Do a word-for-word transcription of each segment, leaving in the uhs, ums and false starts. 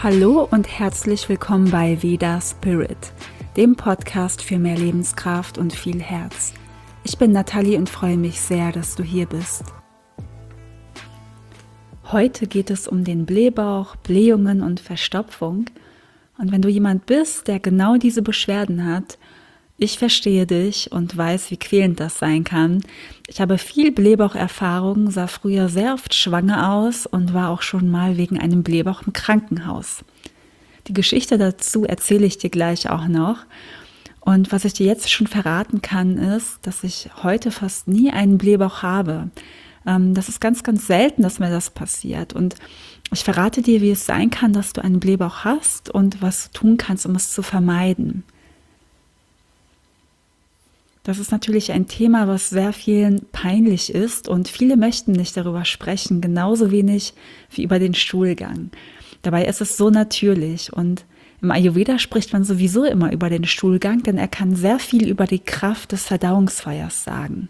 Hallo und herzlich willkommen bei Veda Spirit, dem Podcast für mehr Lebenskraft und viel Herz. Ich bin Nathalie und freue mich sehr, dass du hier bist. Heute geht es um den Blähbauch, Blähungen und Verstopfung. Und wenn du jemand bist, der genau diese Beschwerden hat, ich verstehe dich und weiß, wie quälend das sein kann. Ich habe viel Blähbaucherfahrung, sah früher sehr oft schwanger aus und war auch schon mal wegen einem Blähbauch im Krankenhaus. Die Geschichte dazu erzähle ich dir gleich auch noch. Und was ich dir jetzt schon verraten kann, ist, dass ich heute fast nie einen Blähbauch habe. Das ist ganz, ganz selten, dass mir das passiert. Und ich verrate dir, wie es sein kann, dass du einen Blähbauch hast und was du tun kannst, um es zu vermeiden. Das ist natürlich ein Thema, was sehr vielen peinlich ist und viele möchten nicht darüber sprechen, genauso wenig wie über den Stuhlgang. Dabei ist es so natürlich und im Ayurveda spricht man sowieso immer über den Stuhlgang, denn er kann sehr viel über die Kraft des Verdauungsfeuers sagen.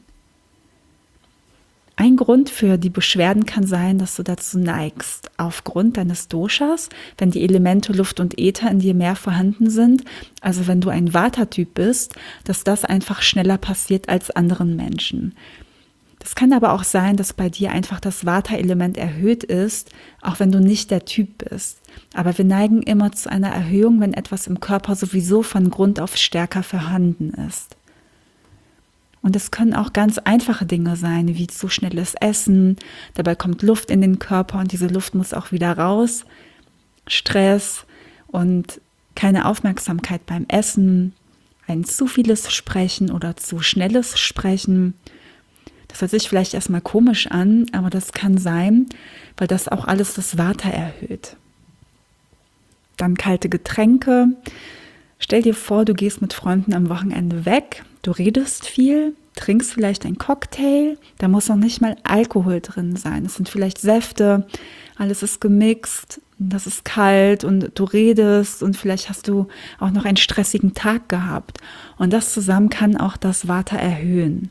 Ein Grund für die Beschwerden kann sein, dass du dazu neigst, aufgrund deines Doshas, wenn die Elemente Luft und Äther in dir mehr vorhanden sind, also wenn du ein Vata-Typ bist, dass das einfach schneller passiert als anderen Menschen. Das kann aber auch sein, dass bei dir einfach das Vata-Element erhöht ist, auch wenn du nicht der Typ bist. Aber wir neigen immer zu einer Erhöhung, wenn etwas im Körper sowieso von Grund auf stärker vorhanden ist. Und es können auch ganz einfache Dinge sein, wie zu schnelles Essen, dabei kommt Luft in den Körper und diese Luft muss auch wieder raus, Stress und keine Aufmerksamkeit beim Essen, ein zu vieles Sprechen oder zu schnelles Sprechen. Das hört sich vielleicht erstmal komisch an, aber das kann sein, weil das auch alles das Vata erhöht. Dann kalte Getränke. Stell dir vor, du gehst mit Freunden am Wochenende weg, du redest viel, trinkst vielleicht einen Cocktail, da muss noch nicht mal Alkohol drin sein. Es sind vielleicht Säfte, alles ist gemixt, das ist kalt und du redest und vielleicht hast du auch noch einen stressigen Tag gehabt. Und das zusammen kann auch das Vata erhöhen.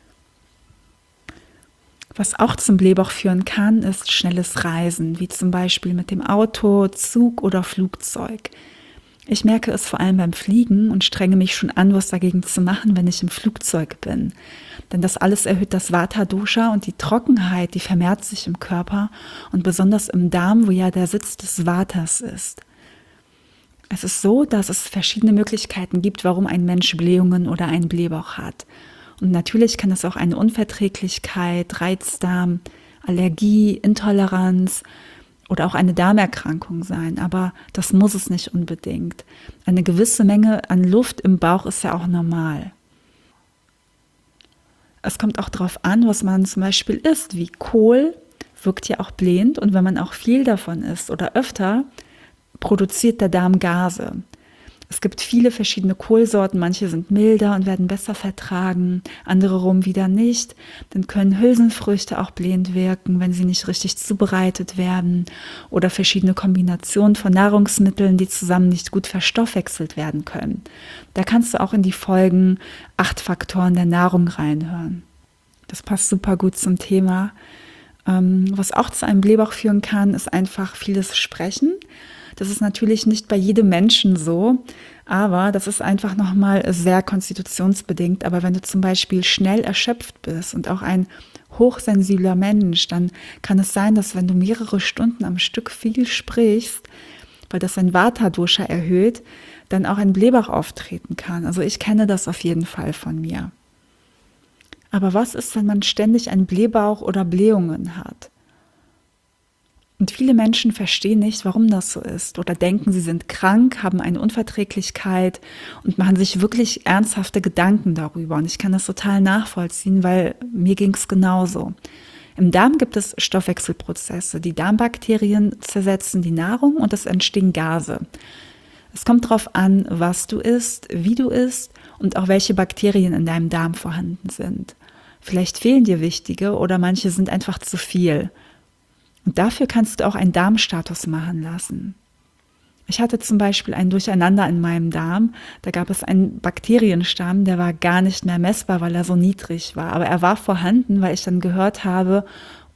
Was auch zum Blähbauch führen kann, ist schnelles Reisen, wie zum Beispiel mit dem Auto, Zug oder Flugzeug. Ich merke es vor allem beim Fliegen und strenge mich schon an, was dagegen zu machen, wenn ich im Flugzeug bin. Denn das alles erhöht das Vata-Dosha und die Trockenheit, die vermehrt sich im Körper und besonders im Darm, wo ja der Sitz des Vatas ist. Es ist so, dass es verschiedene Möglichkeiten gibt, warum ein Mensch Blähungen oder einen Blähbauch hat. Und natürlich kann es auch eine Unverträglichkeit, Reizdarm, Allergie, Intoleranz oder auch eine Darmerkrankung sein, aber das muss es nicht unbedingt. Eine gewisse Menge an Luft im Bauch ist ja auch normal. Es kommt auch darauf an, was man zum Beispiel isst, wie Kohl wirkt ja auch blähend und wenn man auch viel davon isst oder öfter, produziert der Darm Gase. Es gibt viele verschiedene Kohlsorten, manche sind milder und werden besser vertragen, andere rum wieder nicht. Dann können Hülsenfrüchte auch blähend wirken, wenn sie nicht richtig zubereitet werden oder verschiedene Kombinationen von Nahrungsmitteln, die zusammen nicht gut verstoffwechselt werden können. Da kannst du auch in die Folgen acht Faktoren der Nahrung reinhören. Das passt super gut zum Thema. Was auch zu einem Blähbauch führen kann, ist einfach vieles Sprechen. Das ist natürlich nicht bei jedem Menschen so, aber das ist einfach nochmal sehr konstitutionsbedingt. Aber wenn du zum Beispiel schnell erschöpft bist und auch ein hochsensibler Mensch, dann kann es sein, dass wenn du mehrere Stunden am Stück viel sprichst, weil das ein Vata-Dosha erhöht, dann auch ein Blähbauch auftreten kann. Also ich kenne das auf jeden Fall von mir. Aber was ist, wenn man ständig einen Blähbauch oder Blähungen hat? Und viele Menschen verstehen nicht, warum das so ist oder denken, sie sind krank, haben eine Unverträglichkeit und machen sich wirklich ernsthafte Gedanken darüber. Und ich kann das total nachvollziehen, weil mir ging es genauso. Im Darm gibt es Stoffwechselprozesse. Die Darmbakterien zersetzen die Nahrung und es entstehen Gase. Es kommt darauf an, was du isst, wie du isst und auch welche Bakterien in deinem Darm vorhanden sind. Vielleicht fehlen dir wichtige oder manche sind einfach zu viel. Und dafür kannst du auch einen Darmstatus machen lassen. Ich hatte zum Beispiel ein Durcheinander in meinem Darm. Da gab es einen Bakterienstamm, der war gar nicht mehr messbar, weil er so niedrig war. Aber er war vorhanden, weil ich dann gehört habe,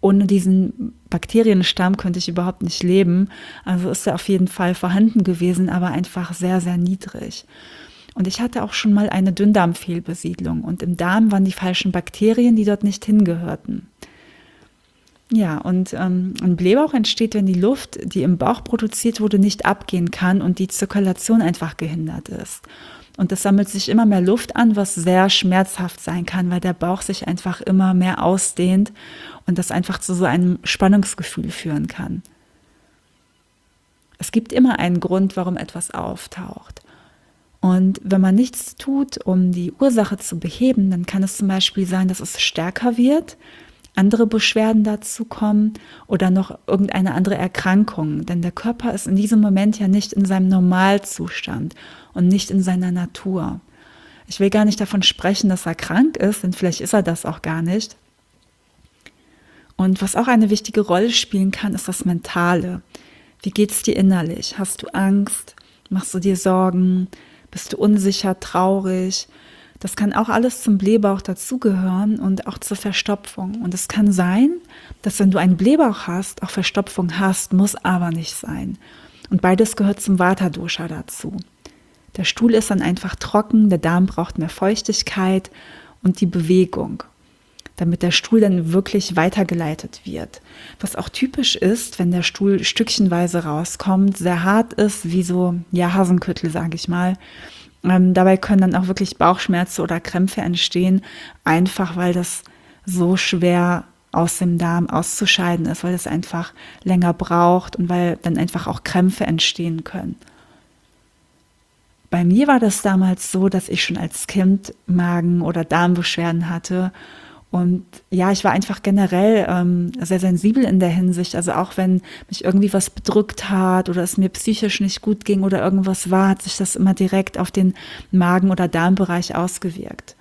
ohne diesen Bakterienstamm könnte ich überhaupt nicht leben. Also ist er auf jeden Fall vorhanden gewesen, aber einfach sehr, sehr niedrig. Und ich hatte auch schon mal eine Dünndarmfehlbesiedlung und im Darm waren die falschen Bakterien, die dort nicht hingehörten. Ja, und ähm, ein Blähbauch entsteht, wenn die Luft, die im Bauch produziert wurde, nicht abgehen kann und die Zirkulation einfach gehindert ist. Und es sammelt sich immer mehr Luft an, was sehr schmerzhaft sein kann, weil der Bauch sich einfach immer mehr ausdehnt und das einfach zu so einem Spannungsgefühl führen kann. Es gibt immer einen Grund, warum etwas auftaucht. Und wenn man nichts tut, um die Ursache zu beheben, dann kann es zum Beispiel sein, dass es stärker wird, andere Beschwerden dazu kommen oder noch irgendeine andere Erkrankung. Denn der Körper ist in diesem Moment ja nicht in seinem Normalzustand und nicht in seiner Natur. Ich will gar nicht davon sprechen, dass er krank ist, denn vielleicht ist er das auch gar nicht. Und was auch eine wichtige Rolle spielen kann, ist das Mentale. Wie geht es dir innerlich? Hast du Angst? Machst du dir Sorgen? Bist du unsicher, traurig? Das kann auch alles zum Blähbauch dazugehören und auch zur Verstopfung. Und es kann sein, dass wenn du einen Blähbauch hast, auch Verstopfung hast, muss aber nicht sein. Und beides gehört zum Vata-Dosha dazu. Der Stuhl ist dann einfach trocken, der Darm braucht mehr Feuchtigkeit und die Bewegung, damit der Stuhl dann wirklich weitergeleitet wird. Was auch typisch ist, wenn der Stuhl stückchenweise rauskommt, sehr hart ist, wie so, ja, Hasenküttel, sage ich mal. Ähm, dabei können dann auch wirklich Bauchschmerzen oder Krämpfe entstehen, einfach weil das so schwer aus dem Darm auszuscheiden ist, weil es einfach länger braucht und weil dann einfach auch Krämpfe entstehen können. Bei mir war das damals so, dass ich schon als Kind Magen- oder Darmbeschwerden hatte. Und ja, ich war einfach generell ähm, sehr sensibel in der Hinsicht. Also auch wenn mich irgendwie was bedrückt hat oder es mir psychisch nicht gut ging oder irgendwas war, hat sich das immer direkt auf den Magen- oder Darmbereich ausgewirkt.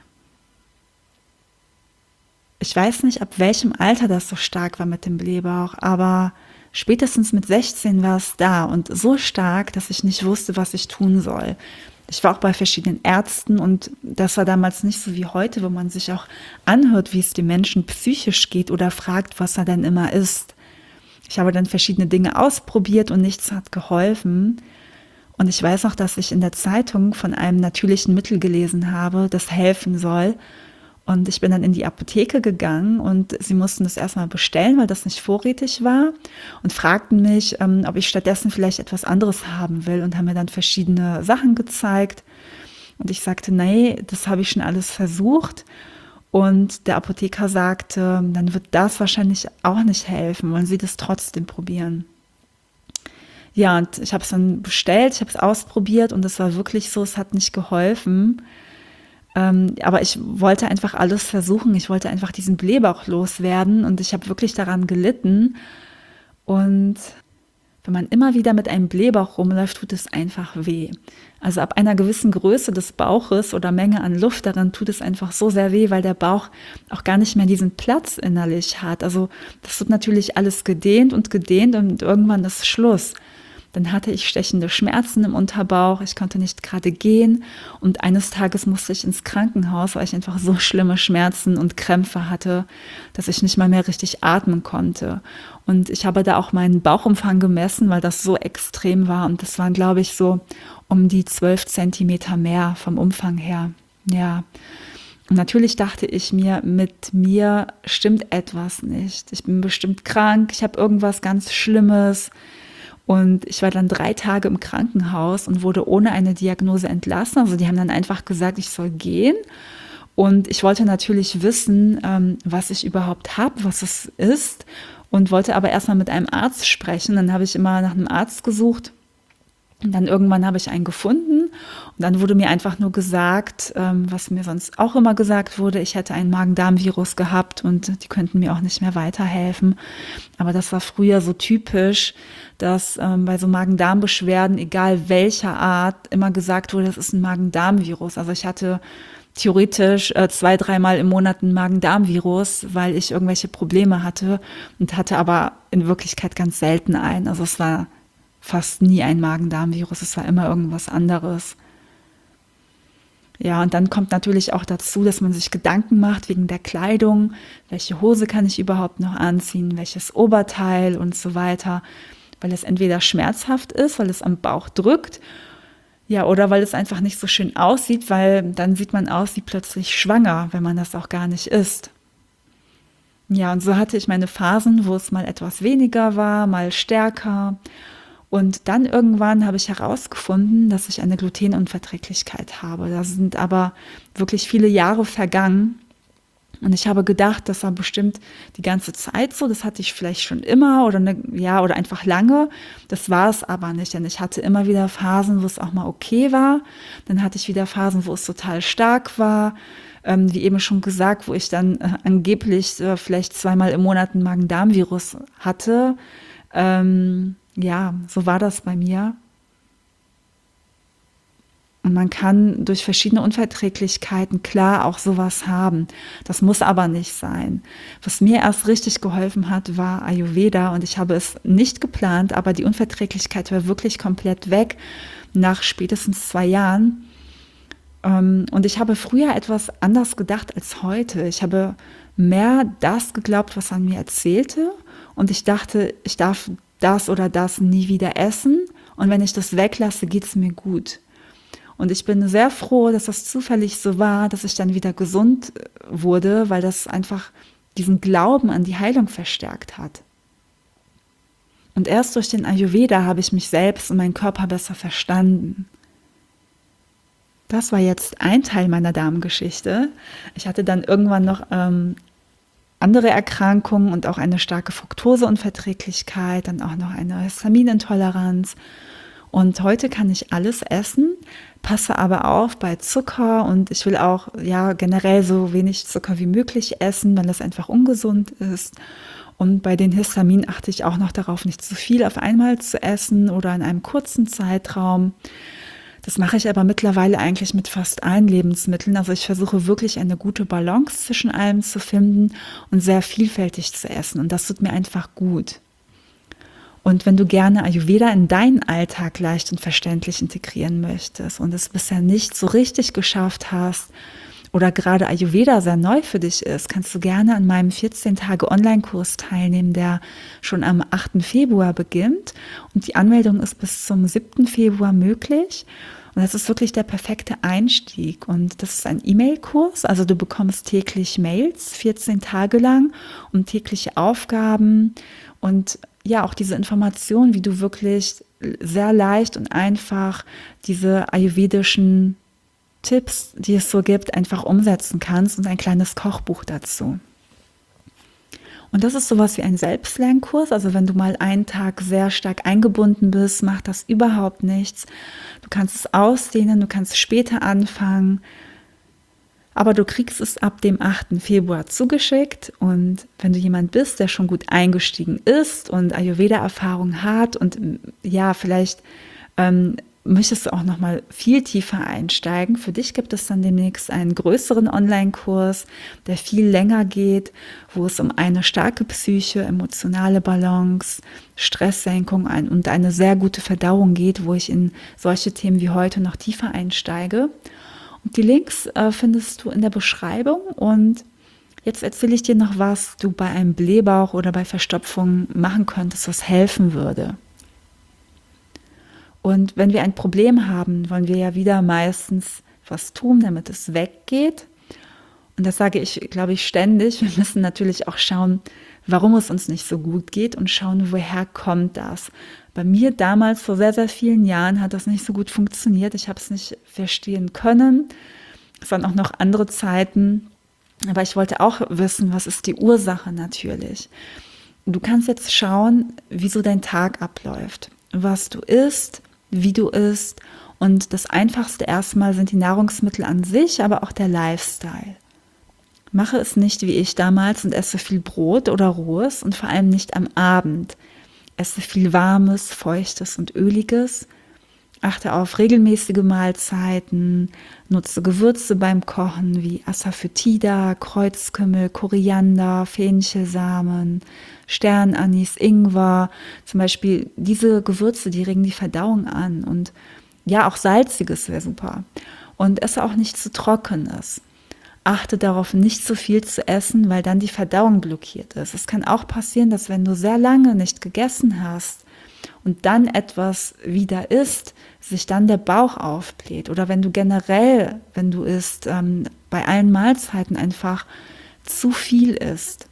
Ich weiß nicht, ab welchem Alter das so stark war mit dem Blähbauch, aber spätestens mit sechzehn war es da und so stark, dass ich nicht wusste, was ich tun soll. Ich war auch bei verschiedenen Ärzten und das war damals nicht so wie heute, wo man sich auch anhört, wie es dem Menschen psychisch geht oder fragt, was er denn immer ist. Ich habe dann verschiedene Dinge ausprobiert und nichts hat geholfen. Und ich weiß auch, dass ich in der Zeitung von einem natürlichen Mittel gelesen habe, das helfen soll. Und ich bin dann in die Apotheke gegangen und sie mussten das erstmal bestellen, weil das nicht vorrätig war und fragten mich, ähm, ob ich stattdessen vielleicht etwas anderes haben will und haben mir dann verschiedene Sachen gezeigt. Und ich sagte, nee, das habe ich schon alles versucht. Und der Apotheker sagte, dann wird das wahrscheinlich auch nicht helfen, wollen Sie das trotzdem probieren? Ja, und ich habe es dann bestellt, ich habe es ausprobiert und es war wirklich so, es hat nicht geholfen. Ähm, aber ich wollte einfach alles versuchen. Ich wollte einfach diesen Blähbauch loswerden und ich habe wirklich daran gelitten. Und wenn man immer wieder mit einem Blähbauch rumläuft, tut es einfach weh. Also ab einer gewissen Größe des Bauches oder Menge an Luft darin tut es einfach so sehr weh, weil der Bauch auch gar nicht mehr diesen Platz innerlich hat. Also das wird natürlich alles gedehnt und gedehnt und irgendwann ist Schluss. Dann hatte ich stechende Schmerzen im Unterbauch, ich konnte nicht gerade gehen und eines Tages musste ich ins Krankenhaus, weil ich einfach so schlimme Schmerzen und Krämpfe hatte, dass ich nicht mal mehr richtig atmen konnte. Und ich habe da auch meinen Bauchumfang gemessen, weil das so extrem war und das waren, glaube ich, so um die zwölf Zentimeter mehr vom Umfang her. Ja, und natürlich dachte ich mir, mit mir stimmt etwas nicht. Ich bin bestimmt krank, ich habe irgendwas ganz Schlimmes. Und ich war dann drei Tage im Krankenhaus und wurde ohne eine Diagnose entlassen. Also die haben dann einfach gesagt, ich soll gehen. Und ich wollte natürlich wissen, ähm, was ich überhaupt habe, was es ist. Und wollte aber erstmal mit einem Arzt sprechen. Dann habe ich immer nach einem Arzt gesucht. Und dann irgendwann habe ich einen gefunden. Und dann wurde mir einfach nur gesagt, ähm, was mir sonst auch immer gesagt wurde, ich hätte ein Magen-Darm-Virus gehabt und die könnten mir auch nicht mehr weiterhelfen. Aber das war früher so typisch, dass ähm, bei so Magen-Darm-Beschwerden, egal welcher Art, immer gesagt wurde, das ist ein Magen-Darm-Virus. Also ich hatte theoretisch äh, zwei, dreimal im Monat ein Magen-Darm-Virus, weil ich irgendwelche Probleme hatte und hatte aber in Wirklichkeit ganz selten einen. Also es war fast nie ein Magen-Darm-Virus, es war immer irgendwas anderes. Ja, und dann kommt natürlich auch dazu, dass man sich Gedanken macht wegen der Kleidung. Welche Hose kann ich überhaupt noch anziehen? Welches Oberteil und so weiter? Weil es entweder schmerzhaft ist, weil es am Bauch drückt, ja, oder weil es einfach nicht so schön aussieht, weil dann sieht man aus wie plötzlich schwanger, wenn man das auch gar nicht ist. Ja, und so hatte ich meine Phasen, wo es mal etwas weniger war, mal stärker. Und dann irgendwann habe ich herausgefunden, dass ich eine Glutenunverträglichkeit habe. Da sind aber wirklich viele Jahre vergangen. Und ich habe gedacht, das war bestimmt die ganze Zeit so. Das hatte ich vielleicht schon immer oder eine, ja, oder einfach lange. Das war es aber nicht, denn ich hatte immer wieder Phasen, wo es auch mal okay war. Dann hatte ich wieder Phasen, wo es total stark war. Ähm, wie eben schon gesagt, wo ich dann äh, angeblich äh, vielleicht zweimal im Monat ein Magen-Darm-Virus hatte. Ähm, ja, so war das bei mir. Und man kann durch verschiedene Unverträglichkeiten klar auch sowas haben. Das muss aber nicht sein. Was mir erst richtig geholfen hat, war Ayurveda und ich habe es nicht geplant, aber die Unverträglichkeit war wirklich komplett weg nach spätestens zwei Jahren. Und ich habe früher etwas anders gedacht als heute. Ich habe mehr das geglaubt, was man mir erzählte und ich dachte, ich darf das oder das nie wieder essen und wenn ich das weglasse, geht es mir gut. Und ich bin sehr froh, dass das zufällig so war, dass ich dann wieder gesund wurde, weil das einfach diesen Glauben an die Heilung verstärkt hat. Und erst durch den Ayurveda habe ich mich selbst und meinen Körper besser verstanden. Das war jetzt ein Teil meiner Darmgeschichte. Ich hatte dann irgendwann noch ähm, andere Erkrankungen und auch eine starke Fructoseunverträglichkeit, dann auch noch eine Histaminintoleranz. Und heute kann ich alles essen, passe aber auf bei Zucker und ich will auch ja generell so wenig Zucker wie möglich essen, weil das einfach ungesund ist. Und bei den Histamin achte ich auch noch darauf, nicht zu viel auf einmal zu essen oder in einem kurzen Zeitraum. Das mache ich aber mittlerweile eigentlich mit fast allen Lebensmitteln. Also ich versuche wirklich eine gute Balance zwischen allem zu finden und sehr vielfältig zu essen. Und das tut mir einfach gut. Und wenn du gerne Ayurveda in deinen Alltag leicht und verständlich integrieren möchtest und es bisher nicht so richtig geschafft hast oder gerade Ayurveda sehr neu für dich ist, kannst du gerne an meinem vierzehn Tage Online-Kurs teilnehmen, der schon am achten Februar beginnt. Und die Anmeldung ist bis zum siebten Februar möglich. Und das ist wirklich der perfekte Einstieg. Und das ist ein E-Mail-Kurs, also du bekommst täglich Mails, vierzehn Tage lang und tägliche Aufgaben und ja, auch diese Information, wie du wirklich sehr leicht und einfach diese ayurvedischen Tipps, die es so gibt, einfach umsetzen kannst und ein kleines Kochbuch dazu. Und das ist sowas wie ein Selbstlernkurs. Also wenn du mal einen Tag sehr stark eingebunden bist, macht das überhaupt nichts. Du kannst es ausdehnen, du kannst später anfangen. Aber du kriegst es ab dem achten Februar zugeschickt und wenn du jemand bist, der schon gut eingestiegen ist und Ayurveda-Erfahrung hat und ja, vielleicht ähm, möchtest du auch noch mal viel tiefer einsteigen. Für dich gibt es dann demnächst einen größeren Online-Kurs, der viel länger geht, wo es um eine starke Psyche, emotionale Balance, Stresssenkung und eine sehr gute Verdauung geht, wo ich in solche Themen wie heute noch tiefer einsteige. Und die Links äh, findest du in der Beschreibung und jetzt erzähle ich dir noch, was du bei einem Blähbauch oder bei Verstopfung machen könntest, was helfen würde. Und wenn wir ein Problem haben, wollen wir ja wieder meistens was tun, damit es weggeht. Und das sage ich, glaube ich, ständig. Wir müssen natürlich auch schauen, warum es uns nicht so gut geht und schauen, woher kommt das. Bei mir damals, vor sehr, sehr vielen Jahren, hat das nicht so gut funktioniert. Ich habe es nicht verstehen können. Es waren auch noch andere Zeiten. Aber ich wollte auch wissen, was ist die Ursache natürlich. Du kannst jetzt schauen, wie so dein Tag abläuft. Was du isst, wie du isst. Und das Einfachste erstmal sind die Nahrungsmittel an sich, aber auch der Lifestyle. Mache es nicht wie ich damals und esse viel Brot oder Rohes und vor allem nicht am Abend. Esse viel Warmes, Feuchtes und Öliges. Achte auf regelmäßige Mahlzeiten. Nutze Gewürze beim Kochen wie Asafoetida, Kreuzkümmel, Koriander, Fenchelsamen, Sternanis, Ingwer. Zum Beispiel diese Gewürze, die regen die Verdauung an. Und ja, auch Salziges wäre super. und esse auch nicht zu Trockenes. Achte darauf, nicht zu viel zu essen, weil dann die Verdauung blockiert ist. Es kann auch passieren, dass wenn du sehr lange nicht gegessen hast und dann etwas wieder isst, sich dann der Bauch aufbläht. Oder wenn du generell, wenn du isst, ähm, bei allen Mahlzeiten einfach zu viel isst.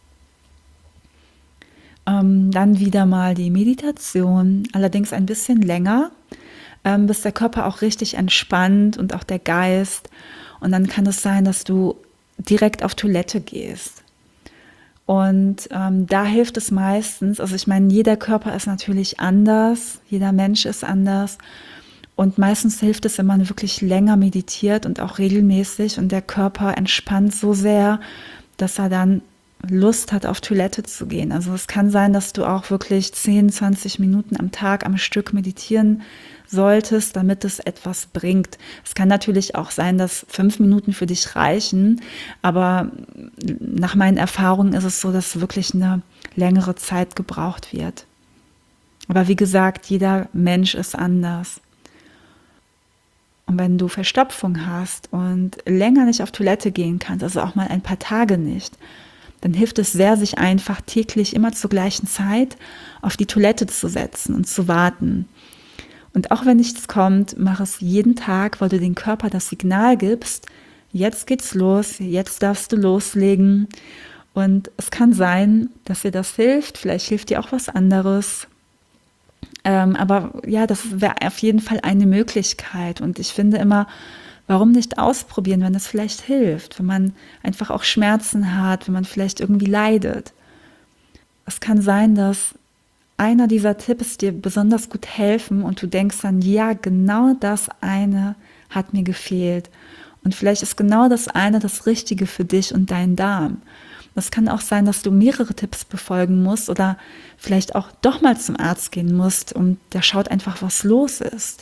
Ähm, dann wieder mal die Meditation, allerdings ein bisschen länger, ähm, bis der Körper auch richtig entspannt und auch der Geist. Und dann kann es sein, dass du direkt auf Toilette gehst. Und ähm, da hilft es meistens, also ich meine, jeder Körper ist natürlich anders, jeder Mensch ist anders. Und meistens hilft es, wenn man wirklich länger meditiert und auch regelmäßig und der Körper entspannt so sehr, dass er dann Lust hat, auf Toilette zu gehen. Also es kann sein, dass du auch wirklich zehn, zwanzig Minuten am Tag am Stück meditieren solltest, damit es etwas bringt. Es kann natürlich auch sein, dass fünf Minuten für dich reichen, aber nach meinen Erfahrungen ist es so, dass wirklich eine längere Zeit gebraucht wird. Aber wie gesagt, jeder Mensch ist anders. Und wenn du Verstopfung hast und länger nicht auf Toilette gehen kannst, also auch mal ein paar Tage nicht, dann hilft es sehr, sich einfach täglich immer zur gleichen Zeit auf die Toilette zu setzen und zu warten. Und auch wenn nichts kommt, mach es jeden Tag, weil du dem Körper das Signal gibst, jetzt geht's los, jetzt darfst du loslegen. Und es kann sein, dass dir das hilft, vielleicht hilft dir auch was anderes. Ähm, aber ja, das wäre auf jeden Fall eine Möglichkeit. Und ich finde immer, warum nicht ausprobieren, wenn es vielleicht hilft, wenn man einfach auch Schmerzen hat, wenn man vielleicht irgendwie leidet. Es kann sein, dass einer dieser Tipps dir besonders gut helfen und du denkst dann, ja, genau das eine hat mir gefehlt. Und vielleicht ist genau das eine das Richtige für dich und deinen Darm. Es kann auch sein, dass du mehrere Tipps befolgen musst oder vielleicht auch doch mal zum Arzt gehen musst und der schaut einfach, was los ist.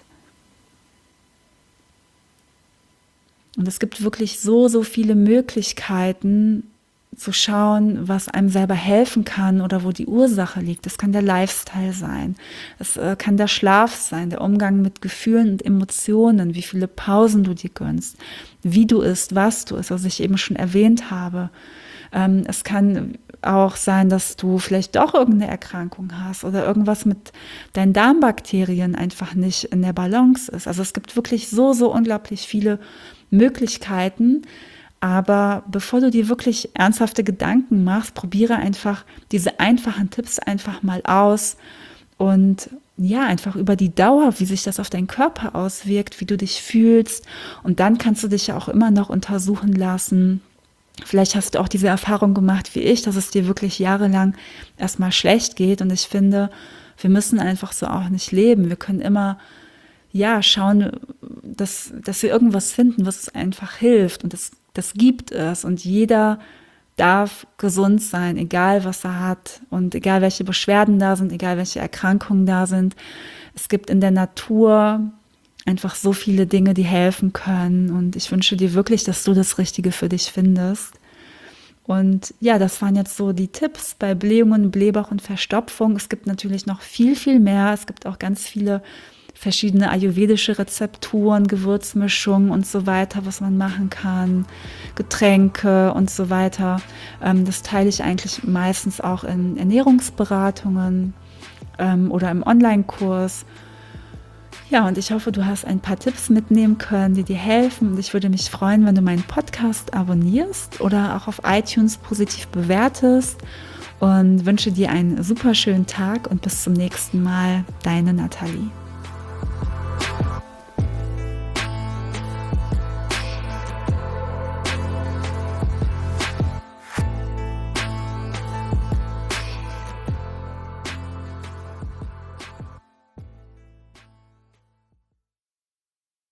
Und es gibt wirklich so, so viele Möglichkeiten zu schauen, was einem selber helfen kann oder wo die Ursache liegt. Es kann der Lifestyle sein, es äh, kann der Schlaf sein, der Umgang mit Gefühlen und Emotionen, wie viele Pausen du dir gönnst, wie du isst, was du isst, was ich eben schon erwähnt habe. Ähm, es kann auch sein, dass du vielleicht doch irgendeine Erkrankung hast oder irgendwas mit deinen Darmbakterien einfach nicht in der Balance ist. Also es gibt wirklich so, so unglaublich viele Möglichkeiten. Aber bevor du dir wirklich ernsthafte Gedanken machst, probiere einfach diese einfachen Tipps einfach mal aus und ja, einfach über die Dauer, wie sich das auf deinen Körper auswirkt, wie du dich fühlst. Und dann kannst du dich ja auch immer noch untersuchen lassen. Vielleicht hast du auch diese Erfahrung gemacht wie ich, dass es dir wirklich jahrelang erstmal schlecht geht. Und ich finde, wir müssen einfach so auch nicht leben. Wir können immer ja schauen, dass, dass wir irgendwas finden, was uns einfach hilft. Und das Das gibt es und jeder darf gesund sein, egal was er hat und egal welche Beschwerden da sind, egal welche Erkrankungen da sind. Es gibt in der Natur einfach so viele Dinge, die helfen können und ich wünsche dir wirklich, dass du das Richtige für dich findest. Und ja, das waren jetzt so die Tipps bei Blähungen, Blähbauch und Verstopfung. Es gibt natürlich noch viel, viel mehr. Es gibt auch ganz viele verschiedene ayurvedische Rezepturen, Gewürzmischungen und so weiter, was man machen kann, Getränke und so weiter. Das teile ich eigentlich meistens auch in Ernährungsberatungen oder im Online-Kurs. Ja, und ich hoffe, du hast ein paar Tipps mitnehmen können, die dir helfen. Und ich würde mich freuen, wenn du meinen Podcast abonnierst oder auch auf iTunes positiv bewertest. Und wünsche dir einen super schönen Tag und bis zum nächsten Mal. Deine Nathalie.